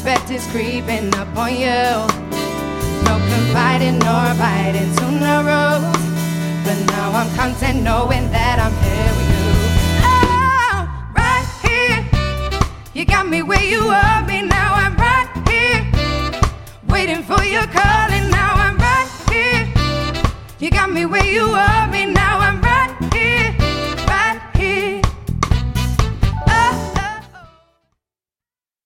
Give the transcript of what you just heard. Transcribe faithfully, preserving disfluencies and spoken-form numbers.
Respect is creeping up on you. No confiding nor biting to no rules. But now I'm content knowing that I'm here with you. Oh, right here. You got me where you want me. Now I'm right here, waiting for your calling. Now I'm right here. You got me where you want me. Now I'm